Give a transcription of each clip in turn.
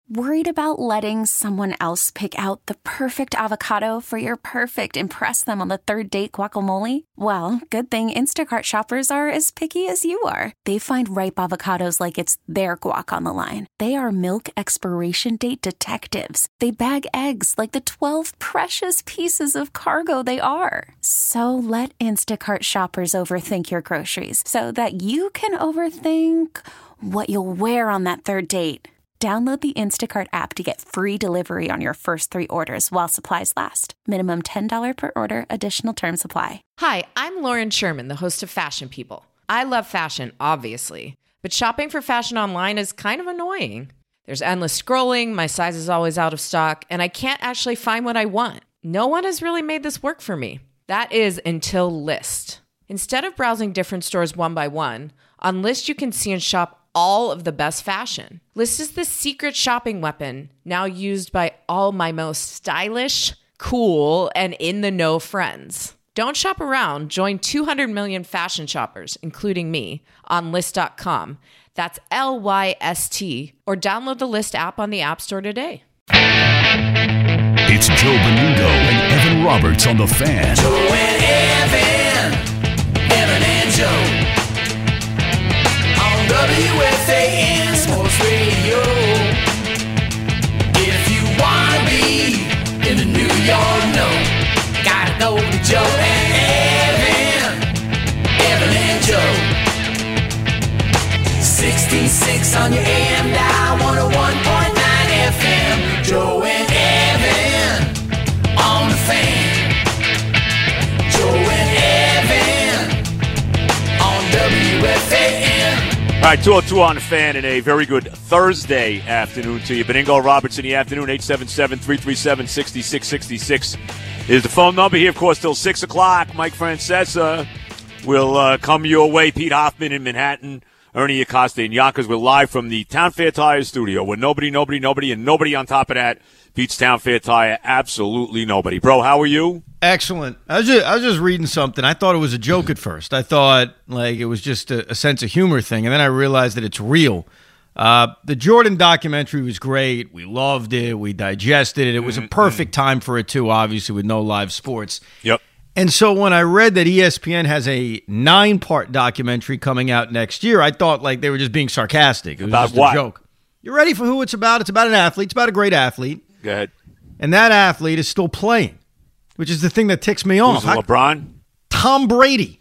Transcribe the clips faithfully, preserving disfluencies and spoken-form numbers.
Worried about letting someone else pick out the perfect avocado for your perfect impress them on the third date guacamole? Well, good thing Instacart shoppers are as picky as you are. They find ripe avocados like it's their guac on the line. They are milk expiration date detectives. They bag eggs like the twelve precious pieces of cargo they are. So let Instacart shoppers overthink your groceries so that you can overthink what you'll wear on that third date. Download the Instacart app to get free delivery on your first three orders while supplies last. Minimum ten dollars per order. Additional terms apply. Hi, I'm Lauren Sherman, the host of Fashion People. I love fashion, obviously, but shopping for fashion online is kind of annoying. There's endless scrolling, my size is always out of stock, and I can't actually find what I want. No one has really made this work for me. That is until Lyst. Instead of browsing different stores one by one, on Lyst you can see and shop all of the best fashion. Lyst is the secret shopping weapon now used by all my most stylish, cool, and in-the-know friends. Don't shop around. Join two hundred million fashion shoppers, including me, on Lyst dot com. That's L Y S T. Or download the Lyst app on the App Store today. It's Joe Benudo and Evan Roberts on The Fan. Joe and Evan. Evan and Joe. W F A N Sports Radio. If you wanna be in the New York, no, gotta go to Joe and Evan. Evan and Joe. sixty-six on your A M dial, one oh one point nine F M. Joe and Evan on The Fan. Joe and Evan on W F A N. All right, two oh two on The Fan, and a very good Thursday afternoon to you. Beningo Roberts in the afternoon, eight seven seven, three three seven, six six six six is the phone number here, of course, till six o'clock. Mike Francesa will uh, come your way. Pete Hoffman in Manhattan, Ernie Acosta in Yonkers. We're live from the Town Fair Tire studio where nobody, nobody, nobody, and nobody on top of that beats Town Fair Tire. Absolutely nobody. Bro, how are you? Excellent. I was just, I was just reading something. I thought it was a joke at first. I thought like it was just a, a sense of humor thing, and then I realized that it's real. Uh, the Jordan documentary was great. We loved it. We digested it. It was a perfect time for it, too, obviously, with no live sports. Yep. And so when I read that E S P N has a nine-part documentary coming out next year, I thought like they were just being sarcastic. It was about just what? a joke. You ready for who it's about? It's about an athlete. It's about a great athlete. Go ahead. And that athlete is still playing, which is the thing that ticks me off. Who's it, LeBron? Tom Brady.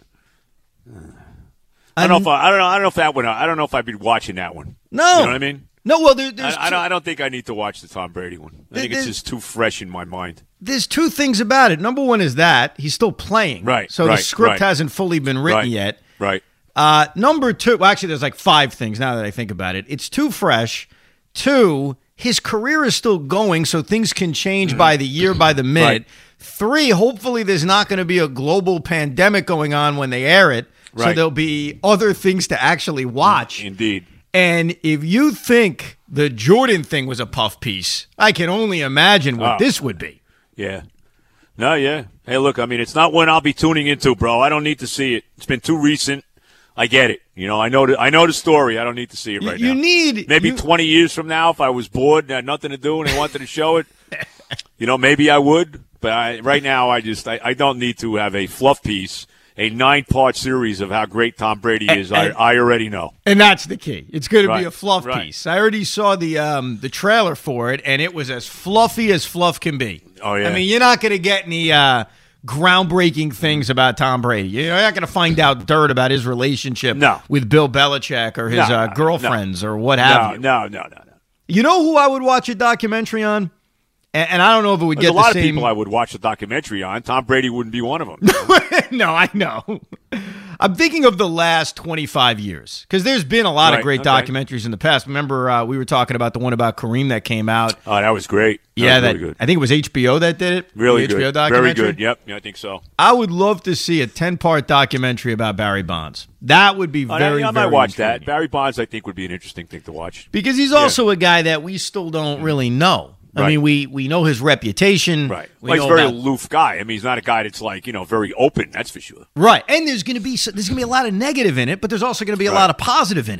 I don't know if I, I don't know. I don't know if that one. I don't know if I'd be watching that one. No, you know what I mean. No, well, there, there's. I, I, don't, I don't think I need to watch the Tom Brady one. I think it's just too fresh in my mind. There's two things about it. Number one is that he's still playing, right? So right, the script right. hasn't fully been written right, yet, right? Uh, number two, well, actually, there's like five things now that I think about it. It's too fresh. Two, his career is still going, so things can change mm-hmm. by the year, by the minute. Right. Three, hopefully, there's not going to be a global pandemic going on when they air it. So right. there'll be other things to actually watch. Indeed. And if you think the Jordan thing was a puff piece, I can only imagine what oh. this would be. Yeah. No, yeah. Hey, look, I mean, it's not one I'll be tuning into, bro. I don't need to see it. It's been too recent. I get it. You know, I know the, I know the story. I don't need to see it right you now. You need maybe you, twenty years from now, if I was bored and had nothing to do and they wanted to show it, you know, maybe I would. But I, right now, I just I, I don't need to have a fluff piece. A nine-part series of how great Tom Brady is, and, I, I already know. And that's the key. It's going right, to be a fluff right. piece. I already saw the um, the trailer for it, and it was as fluffy as fluff can be. Oh, yeah. I mean, you're not going to get any uh, groundbreaking things about Tom Brady. You're not going to find out dirt about his relationship no. with Bill Belichick or his no, uh, no, girlfriends no. or what have no, you. No, no, no, no. You know who I would watch a documentary on? And, and I don't know if it would There's get the a lot same... of people I would watch a documentary on. Tom Brady wouldn't be one of them. No, I know. I'm thinking of the last twenty-five years because there's been a lot right, of great okay. documentaries in the past. Remember, uh, we were talking about the one about Kareem that came out. Oh, that was great. That yeah, was that really good. I think it was H B O that did it. Really the good. H B O documentary. Very good. Yep, yeah, I think so. I would love to see a ten-part documentary about Barry Bonds. That would be oh, very, I, I very might watch intriguing. that. Barry Bonds, I think, would be an interesting thing to watch because he's also yeah. a guy that we still don't really know. I right. mean, we, we know his reputation. Right. We well, he's know a very about, aloof guy. I mean, he's not a guy that's like, you know, very open. That's for sure. Right. And there's going to be there's going to be a lot of negative in it, but there's also going to be a right. lot of positive in it. Right.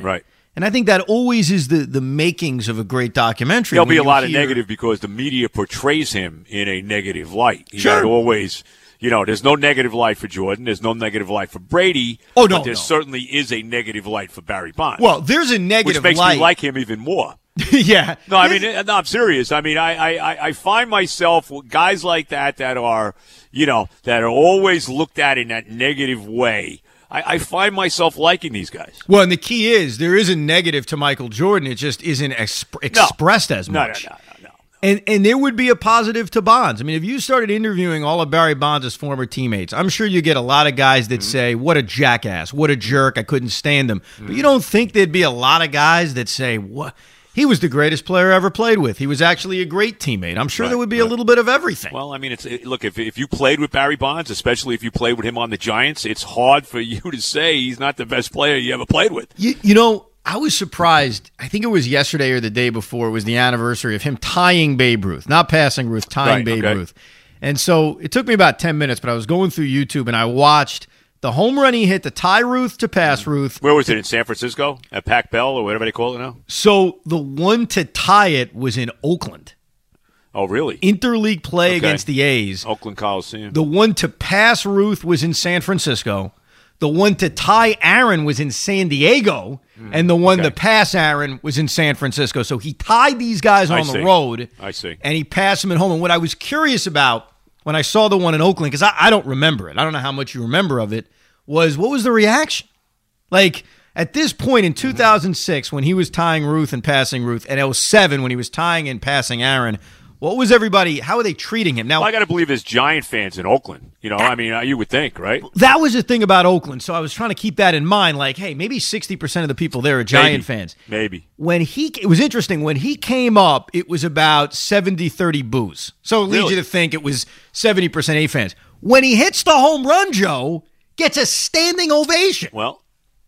And I think that always is the, the makings of a great documentary. There'll be When a you lot of hear- negative because the media portrays him in a negative light. You Sure. gotta always, you know, there's no negative light for Jordan. There's no negative light for Brady. Oh, no, But there no. certainly is a negative light for Barry Bonds. Well, there's a negative which makes light. me like him even more. yeah. No, I There's- mean, no, I'm serious. I mean, I, I, I- I find myself with guys like that that are, you know, that are always looked at in that negative way. I, I find myself liking these guys. Well, and the key is there is a negative to Michael Jordan. It just isn't exp- expressed as No, no, much. no, no, no. And and there would be a positive to Bonds. I mean, if you started interviewing all of Barry Bonds' former teammates, I'm sure you get a lot of guys that Mm-hmm. say, "What a jackass! What a jerk! I couldn't stand him." But you don't think there'd be a lot of guys that say, "What? He was the greatest player I ever played with. He was actually a great teammate." I'm sure Right, there would be a right. little bit of everything. Well, I mean, it's it, look, if if you played with Barry Bonds, especially if you played with him on the Giants, it's hard for you to say he's not the best player you ever played with. You, you know, I was surprised. I think it was yesterday or the day before. It was the anniversary of him tying Babe Ruth, not passing Ruth, tying Right, Babe okay. Ruth. And so it took me about ten minutes, but I was going through YouTube and I watched the home run he hit to tie Ruth to pass Ruth. Where was it, in San Francisco? At Pac Bell or whatever they call it now? So the one to tie it was in Oakland. Oh, really? Interleague play Okay. against the A's. Oakland Coliseum. The one to pass Ruth was in San Francisco. The one to tie Aaron was in San Diego. And the one okay. to pass Aaron was in San Francisco. So he tied these guys I on the see. road. I see. And he passed them at home. And what I was curious about when I saw the one in Oakland, because I, I don't remember it, I don't know how much you remember of it, was what was the reaction? Like, at this point in two thousand six, when he was tying Ruth and passing Ruth, and oh seven when he was tying and passing Aaron, what was everybody, how are they treating him? Now, Well, I got to believe there's Giant fans in Oakland. You know, I mean, uh, you would think, right? that was the thing about Oakland, so I was trying to keep that in mind. Like, hey, maybe sixty percent of the people there are Giant Maybe. fans. Maybe. When he, it was interesting, when he came up, it was about seventy thirty boos. So it leads Really? you to think it was seventy percent A fans. When he hits the home run, Joe gets a standing ovation. Well,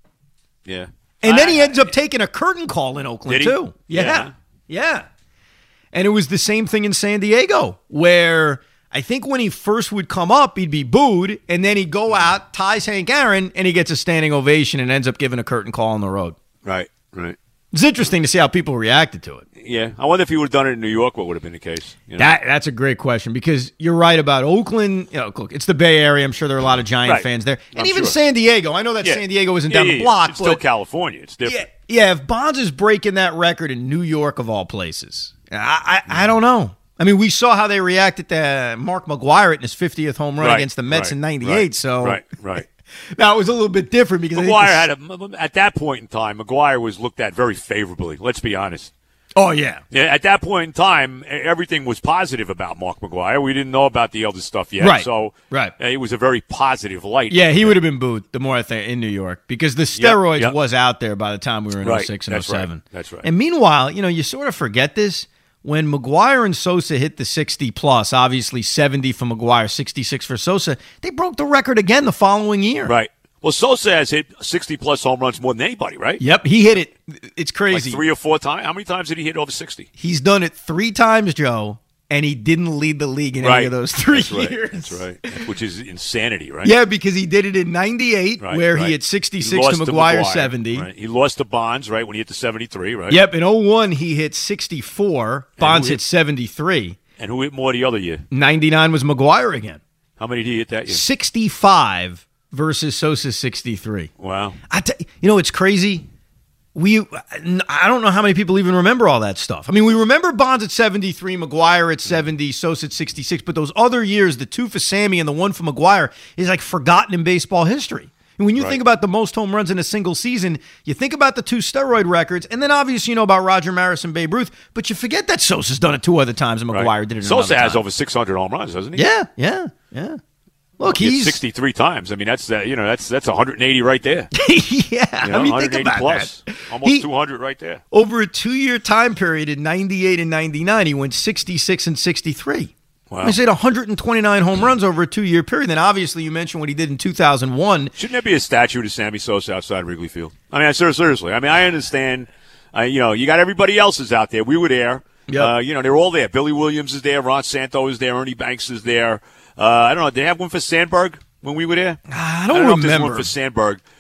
yeah. And then I- he ends up taking a curtain call in Oakland, Did he? too. Yeah. Yeah. Yeah. And it was the same thing in San Diego, where I think when he first would come up, he'd be booed, and then he'd go out, ties Hank Aaron, and he gets a standing ovation and ends up giving a curtain call on the road. Right, right. It's interesting to see how people reacted to it. Yeah. I wonder if he would have done it in New York, what would have been the case? You know? That That's a great question, because you're right about Oakland. You know, look, it's the Bay Area. I'm sure there are a lot of Giant Right. fans there. And I'm even sure. San Diego. I know that Yeah. San Diego isn't Yeah, down yeah, the yeah. block, It's but still California. It's yeah, different. yeah, if Bonds is breaking that record in New York of all places, I, I, I don't know. I mean, we saw how they reacted to Mark McGwire in his fiftieth home run Right, against the Mets right, in ninety-eight. right, So Right, right. that was a little bit different because I think McGuire the- had a, at that point in time, McGuire was looked at very favorably. Let's be honest. Oh yeah, Yeah, at that point in time, e- everything was positive about Mark McGuire. We didn't know about the other stuff yet, Right, so right. uh, it was a very positive light. yeah. He would have been booed. The more I think in New York, because the steroids yep. was out there by the time we were in Right, oh six and oh that's right, seven. that's right. And meanwhile, you know, you sort of forget this. When McGuire and Sosa hit the sixty plus, obviously seventy for McGuire, sixty-six for Sosa, they broke the record again the following year. Right. Well, Sosa has hit sixty-plus home runs more than anybody, right? Yep, he hit it. It's Like crazy. three or four times. How many times did he hit over sixty? He's done it three times, Joe, and he didn't lead the league in any of those three That's right. years. That's right. Which is insanity, right? Yeah, because he did it in ninety-eight, Right, where right. he hit sixty-six lost to McGuire, seventy. Right. He lost to Bonds, right, when he hit the seventy-three, right? Yep, in oh one, he hit sixty-four. Bonds who hit hit- seventy-three. And who hit more the other year? ninety-nine was McGuire again. How many did he hit that year? sixty-five versus Sosa sixty-three. Wow. I t- you know, it's crazy. We, I don't know how many people even remember all that stuff. I mean, we remember Bonds at seventy-three, McGuire at seventy, Sosa at sixty-six, but those other years, the two for Sammy and the one for McGuire, is like forgotten in baseball history. And when you Right. think about the most home runs in a single season, you think about the two steroid records, and then obviously you know about Roger Maris and Babe Ruth, but you forget that Sosa's done it two other times and McGuire Right. did it Sosa another has time. over six hundred home runs, doesn't he? Yeah, yeah, yeah. Look, He hit he's sixty-three times. I mean, that's uh, you know that's that's one hundred eighty right there. yeah. You know, I mean, one think hundred eighty about plus, that. almost He- two hundred right there. Over a two-year time period in ninety-eight and ninety-nine, he went sixty-six and sixty-three. Wow. He hit one hundred twenty-nine home runs over a two-year period. Then obviously you mentioned what he did in two thousand one. Shouldn't there be a statue to Sammy Sosa outside Wrigley Field? I mean, I- ser- seriously. I mean, I understand. Uh, you know, you got everybody else's out there. We were there. Yep. Uh, you know, they're all there. Billy Williams is there. Ron Santo is there. Ernie Banks is there. Uh, I don't know. Did they have one for Sandberg when we were there? I I don't, don't know if there's remember. one for Sandberg.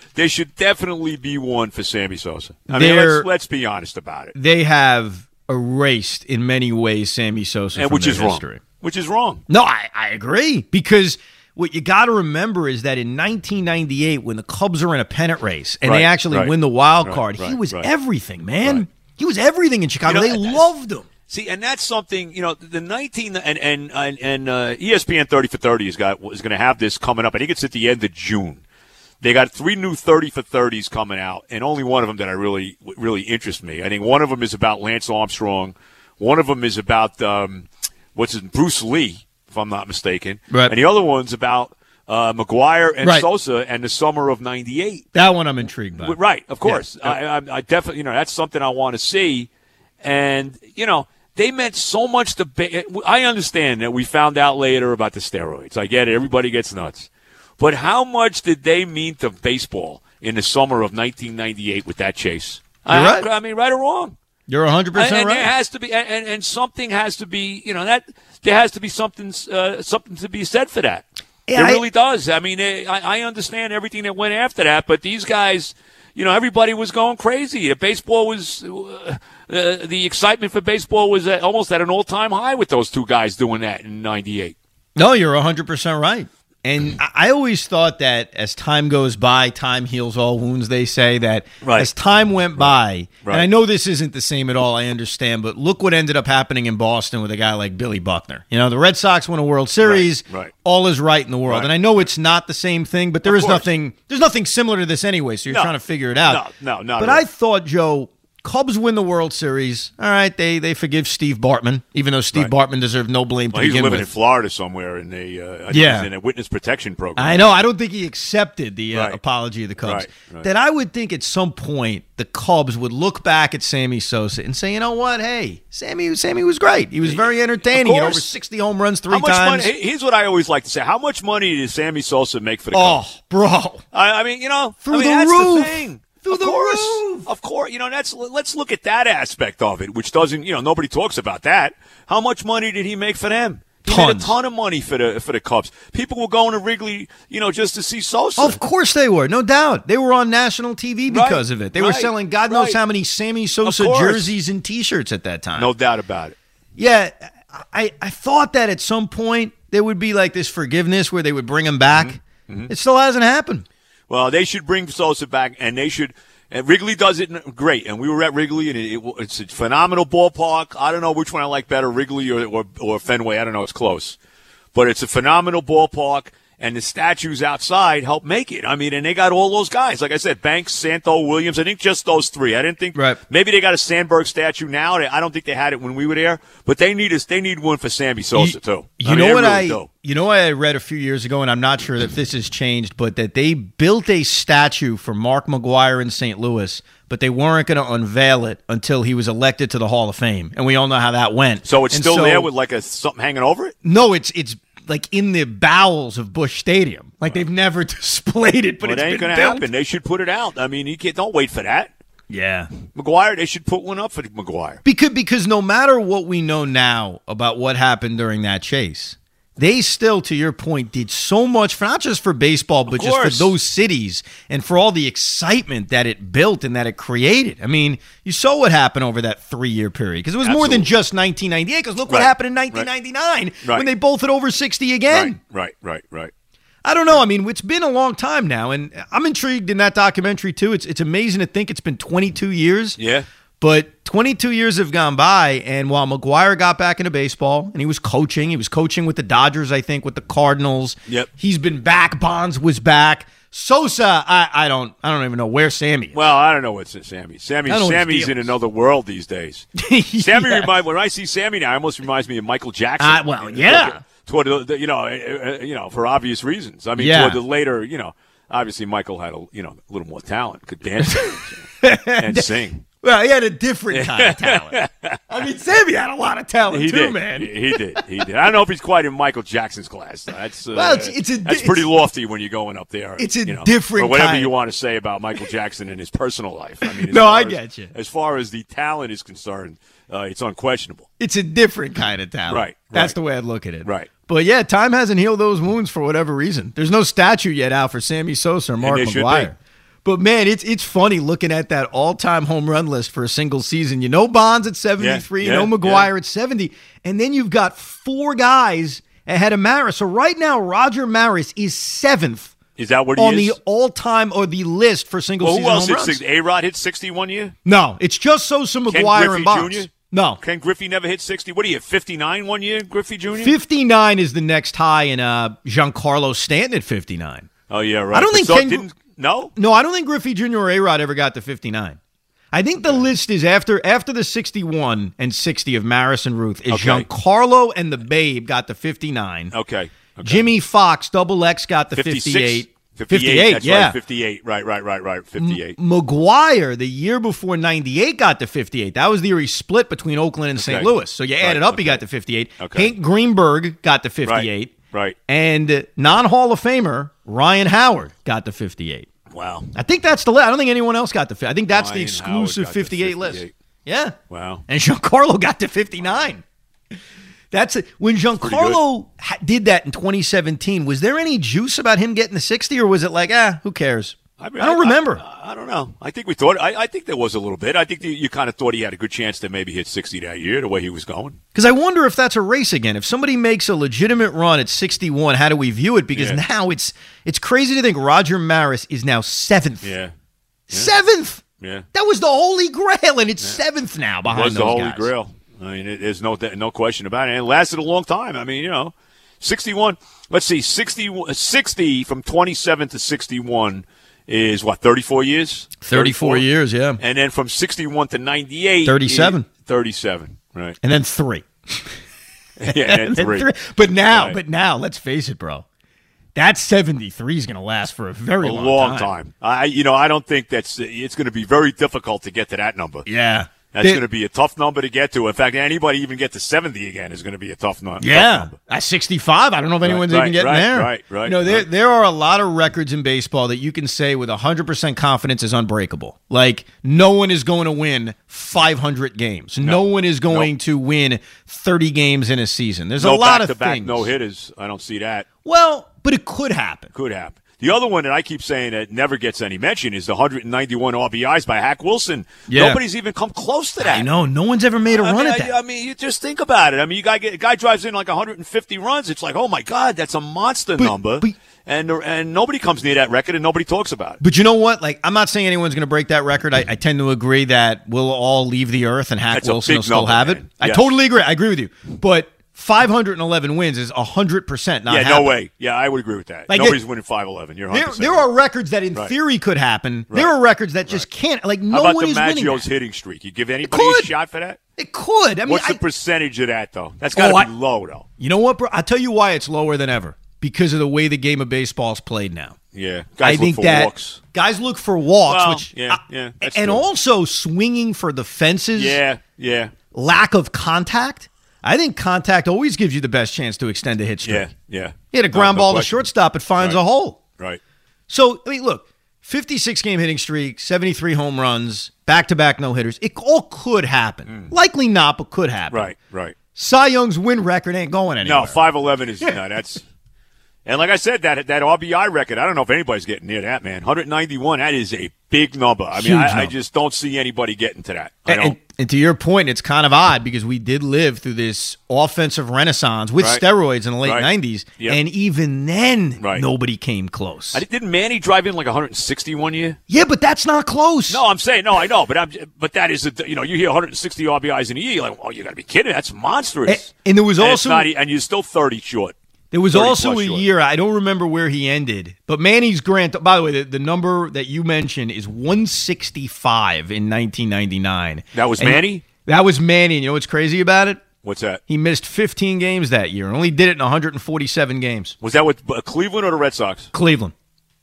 there should definitely be one for Sammy Sosa. I mean, They're- let's, let's be honest about it. They have erased in many ways Sammy Sosa And from which their is wrong. history. Which is wrong. No, I, I agree. Because what you got to remember is that in nineteen ninety-eight, when the Cubs are in a pennant race and Right, they actually right, win the wild right, card, he right, was right. everything, man. Right. He was everything in Chicago. You know, they that's- loved him. See, and that's something, you know, the nineteen and and and, and uh, E S P N thirty for thirty has got is going to have this coming up. I think it's at the end of June. They got three new thirty for thirties coming out, and only one of them that I really really interest me. I think one of them is about Lance Armstrong. One of them is about um, what's his Bruce Lee, if I'm not mistaken. Right. And the other one's about uh, McGuire and Right. Sosa and the summer of ninety-eight. That one I'm intrigued by. Right, of course. Yeah. I, I, I definitely, you know, that's something I want to see. And, you know, they meant so much to ba- I understand that we found out later about the steroids. I get it. Everybody gets nuts. But how much did they mean to baseball in the summer of nineteen ninety-eight with that chase? You're I, right. I mean, right or wrong. You're one hundred And, percent and right. there has to be, and, and, and something has to be, you know, that there has to be something, uh, something to be said for that. Yeah, it I- really does. I mean, eh, I, I understand everything that went after that, but these guys, you know, everybody was going crazy. The baseball was, uh, uh, the excitement for baseball was at, almost at an all-time high with those two guys doing that in ninety-eight. No, you're one hundred percent right. And I I always thought that as time goes by, time heals all wounds, they say, that Right. as time went by, Right. and I know this isn't the same at all, I understand, but look what ended up happening in Boston with a guy like Billy Buckner. You know, the Red Sox won a World Series, Right, right. all is right in the world. Right. And I know it's not the same thing, but there Of is course. nothing there's nothing similar to this anyway, so you're No. trying to figure it out. No, no, not But at all. I thought, Joe, Cubs win the World Series. All right, they they forgive Steve Bartman, even though Steve Right. Bartman deserved no blame to Well, he's begin living with. in Florida somewhere in a, uh, I think Yeah. he's in a witness protection program. I know. I don't think he accepted the uh, Right. apology of the Cubs. Right, right. That I would think at some point the Cubs would look back at Sammy Sosa and say, you know what? Hey, Sammy, Sammy was great. He was very entertaining. He had over course. sixty home runs three How much times. money? Here's what I always like to say: how much money did Sammy Sosa make for the Oh, Cubs? bro. I, I mean, you know, Through I mean, the that's roof. the thing. Through of the course, roof. of course. You know, that's let's look at that aspect of it, which doesn't, you know, nobody talks about that. How much money did he make for them? He made a Tons. ton of money for the for the Cubs. People were going to Wrigley, you know, just to see Sosa. Of course they were, no doubt. They were on national T V because Right, of it. They were right, selling God knows right. how many Sammy Sosa course. jerseys and T-shirts at that time. No doubt about it. Yeah, I, I thought that at some point there would be like this forgiveness where they would bring him back. Mm-hmm. It still hasn't happened. Well, they should bring Sosa back, and they should. And Wrigley does it great, and we were at Wrigley, and it, it, it's a phenomenal ballpark. I don't know which one I like better, Wrigley or, or, or Fenway. I don't know. It's close. But it's a phenomenal ballpark, and the statues outside help make it. I mean, and they got all those guys. Like I said, Banks, Santo, Williams. I think just those three. I didn't think Right. maybe they got a Sandberg statue now. They, I don't think they had it when we were there, but they need us. They need one for Sammy Sosa You- too. You I mean, know they what really I do. you know what I read a few years ago, and I'm not sure if this has changed, but that they built a statue for Mark McGuire in Saint Louis, but they weren't going to unveil it until he was elected to the Hall of Fame, and we all know how that went. So it's And still so- there with like a something hanging over it. no, it's it's like in the bowels of Busch Stadium, like they've never displayed it, but But it's it ain't been going to built. happen. They should put it out. I mean, you can't. Don't wait for that. Yeah. McGuire, they should put one up for McGuire. Because because no matter what we know now about what happened during that chase, they still, to your point, did so much for not just for baseball, but just for course. those cities and for all the excitement that it built and that it created. I mean, you saw what happened over that three-year period because it was more than Absolutely. just nineteen ninety-eight. Because look what Right. happened in Right. nineteen ninety-nine Right. when they both hit over sixty again. Right, right, right, right. I don't know. I mean, it's been a long time now, and I'm intrigued in that documentary too. It's it's amazing to think it's been twenty-two years. Yeah. But twenty-two years have gone by, and while McGuire got back into baseball, and he was coaching, he was coaching with the Dodgers, I think, with the Cardinals. Yep. He's been back. Bonds was back. Sosa, I, I don't I don't even know where Sammy is. Well, I don't know what's Sammy. Sammy, I don't know what his Sammy's deal in is. another world these days. Sammy Yeah. remind when I see Sammy now, it almost reminds me of Michael Jackson. Uh, well, yeah. Toward the, the- you know, uh, uh, you know, for obvious reasons. I mean, Yeah. toward the later, you know, obviously Michael had a you know a little more talent, could dance and sing. Well, he had a different kind of talent. I mean, Sammy had a lot of talent He too, did, man. He, he did, he did. I don't know if he's quite in Michael Jackson's class. That's uh, Well, it's- it's a di- that's pretty it's- lofty when you're going up there. It's a you know, different or whatever kind. you want to say about Michael Jackson and his personal life. I mean, as No, far I as- get you. As far as the talent is concerned, uh, it's unquestionable. It's a different kind of talent. Right, That's right. the way I'd look at it. Right. But yeah, time hasn't healed those wounds for whatever reason. There's no statue yet out for Sammy Sosa or Mark there should McGuire. But, man, it's it's funny looking at that all-time home run list for a single season. You know Bonds at seventy-three, Yeah, you yeah, know McGuire yeah. at seventy, and then you've got four guys ahead of Maris. So right now, Roger Maris is seventh Is that what he on is? the all-time or the list for well, single-season who else home hit runs. sixty? A-Rod hit sixty one year? No, it's just Sosa, Ken McGuire, Griffey and Bonds. Junior? No. Ken Griffey never hit sixty. What do you hit, fifty-nine one year, Griffey Junior? fifty-nine is the next high, and uh, Giancarlo Stanton at fifty-nine. Oh, yeah, right. I don't But think so Ken- didn't, No? No, I don't think Griffey Junior or A-Rod ever got to fifty-nine. I think the list is after after the sixty-one and sixty of Maris and Ruth is Okay. Giancarlo and the Babe got to fifty-nine. Okay. okay. Jimmy Fox, Double X got to fifty-six? fifty-eight. fifty-eight, that's yeah. right. fifty-eight. Right, right, right, right. fifty-eight. McGuire, the year before ninety-eight, got to fifty-eight. That was the year he split between Oakland and Saint Okay. Louis. So you Right, added up, he okay. got to fifty-eight. Okay. Hank Greenberg got to fifty-eight. Right, right. And uh, non-Hall of Famer Ryan Howard got to fifty-eight. Wow. I think that's the list. I don't think anyone else got the. I think that's the Ryan exclusive Howard got to fifty-eight list. fifty-eight. Yeah. Wow. And Giancarlo got to fifty-nine. That's it. When Giancarlo ha- did that in twenty seventeen, was there any juice about him getting the sixty, or was it like, ah, who cares? I, mean, don't remember. I, I don't know. I think we thought. I, I think there was a little bit. I think you, you kind of thought he had a good chance to maybe hit sixty that year, the way he was going. Because I wonder if that's a race again. If somebody makes a legitimate run at sixty-one, how do we view it? Because Yeah. now it's it's crazy to think Roger Maris is now seventh. Yeah. Seventh. Yeah. That was the Holy Grail, and it's seventh now behind was those the Holy guys. Grail. I mean, it, there's no no question about it. And it lasted a long time. I mean, you know, sixty-one. Let's see, sixty, sixty from twenty-seven to sixty-one is what, thirty-four years? thirty-four years, yeah. And then from sixty-one to ninety-eight, thirty-seven. is thirty-seven, right? And then three. Yeah, and And then then three. But now, Right. but now, let's face it, bro. That seventy-three is going to last for a very A long, long time. I, you know, I don't think that's. It's going to be very difficult to get to that number. Yeah. That's They- going to be a tough number to get to. In fact, anybody even get to seventy again is going to be a tough, nu- tough Yeah, number. at sixty-five, I don't know if anyone's right, even getting right, there. right, right, You know, there right. there are a lot of records in baseball that you can say with one hundred percent confidence is unbreakable. Like, no one is going to win five hundred games. No, one is going Nope. to win thirty games in a season. There's No a lot of back-to-back things. no hitters. I don't see that. Well, but it could happen. Could happen. The other one that I keep saying that never gets any mention is the one hundred ninety-one R B Is by Hack Wilson. Yeah. Nobody's even come close to that. I know. No one's ever made a I run mean, at that. I, I mean, you just think about it. I mean, you guy get, a guy drives in like one hundred fifty runs. It's like, oh my God, that's a monster But- number. but- and and nobody comes near that record, and nobody talks about it. But you know what? Like, I'm not saying anyone's going to break that record. I, I tend to agree that we'll all leave the earth and Hack That's a Wilson big will still number, have it. man. I Yes. totally agree. I agree with you. But five hundred eleven wins is one hundred percent not yeah, happening. no way. Yeah, I would agree with that. Like, Nobody's it- winning five eleven. You're one There, hundred percent there right. are records that in Right. theory could happen. Right. There are records that just can't. Like, no How about one the is winning Maggio's that. hitting streak? You give anybody could. a shot for that? It could. I mean, What's I- the percentage of that, though? That's got to Oh, be I- low, though. you know what, bro? I'll tell you why it's lower than ever. Because of the way the game of baseball is played now. Yeah, guys I think look for that walks. guys look for walks, Well, which yeah, yeah, that's and true. also swinging for the fences. Yeah, yeah, Lack of contact. I think contact always gives you the best chance to extend a hit streak. yeah, yeah. You hit a ground No, no ball to question. shortstop, it finds Right. a hole. Right. So, I mean, look, fifty-six game hitting streak, seventy-three home runs, back-to-back no-hitters. It all could happen. Likely not, but could happen. Right, right. Cy Young's win record ain't going anywhere. No, five eleven is no. That's and like I said, that that R B I record. I don't know if anybody's getting near that, man. one hundred ninety-one. That is a big number. I mean, Huge I, I number. just don't see anybody getting to that. I And, don't. and, and to your point, it's kind of odd because we did live through this offensive renaissance with Right. steroids in the late Right. nineties, Yep. and even then, Right. nobody came close. I, didn't Manny drive in like one hundred sixty-one year? Yeah, but that's not close. No, I'm saying no. I know, but I'm. But that is, a, you know, you hear one hundred sixty R B Is in a year. You're like, oh, you got to be kidding. That's monstrous. And, and there was And it's also not e- and you're still thirty short. there was thirty also plus a short. year, I don't remember where he ended, but Manny's grant. By the way, the, the number that you mentioned is one sixty-five in nineteen ninety-nine. That was And Manny? That was Manny. And you know what's crazy about it? What's that? He missed fifteen games that year and only did it in one hundred forty-seven games. Was that with uh, Cleveland or the Red Sox? Cleveland.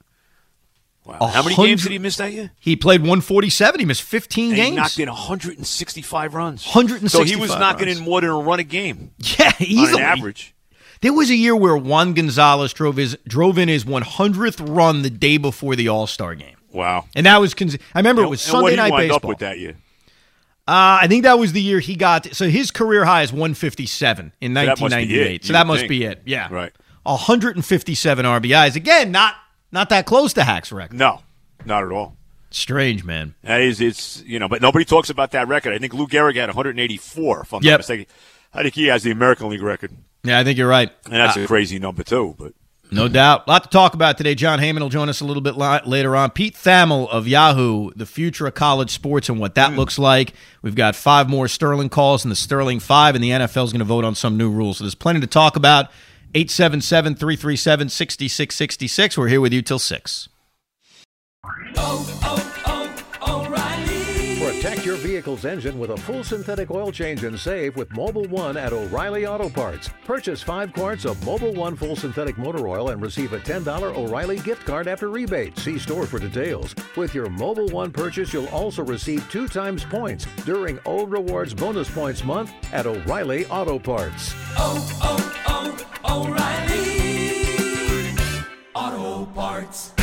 Wow. A How many hundred- games did he miss that year? He played one forty-seven. He missed fifteen And games. he knocked in one hundred sixty-five runs. one hundred So sixty-five he was knocking runs. in more than a run a game Yeah, on easily. an average. There was a year where Juan Gonzalez drove his drove in his one hundredth run the day before the All-Star game. Wow. And that was cons- I remember it was And what Sunday did he Night wind Baseball. up with that year? Uh, I think that was the year he got so his career high is one fifty-seven in that nineteen must be ninety-eight. it, So you that would must think. be it. Yeah. Right. one hundred fifty-seven R B Is. Again, not not that close to Hack's record. No. Not at all. Strange, man. That is, it's, you know, but nobody talks about that record. I think Lou Gehrig had one hundred eighty-four, if I'm Yep. not mistaken. I think he has the American League record. Yeah, I think you're right. And that's uh, a crazy number, too. But No doubt. A lot to talk about today. John Heyman will join us a little bit li- later on. Pete Thamel of Yahoo, the future of college sports and what that mm. looks like. We've got five more Sterling calls in the Sterling Five, and the N F L is going to vote on some new rules. So there's plenty to talk about. eight seven seven, three three seven, six six six six. We're here with you till six. Oh, oh, oh, O'Reilly. Protect your vehicle's engine with a full synthetic oil change and save with Mobil One at O'Reilly Auto Parts. Purchase five quarts of Mobil One full synthetic motor oil and receive a ten dollars O'Reilly gift card after rebate. See store for details. With your Mobil One purchase, you'll also receive two times points during O Rewards Bonus Points Month at O'Reilly Auto Parts. Oh, oh, oh, O'Reilly Auto Parts.